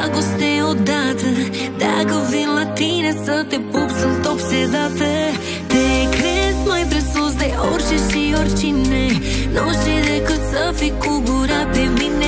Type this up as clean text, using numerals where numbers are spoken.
dragoste odată. Dacă vin la tine să te pup, sunt obsedată. Te crezi mai presus de orice și oricine. Nu știi decât să fii cu gura pe mine.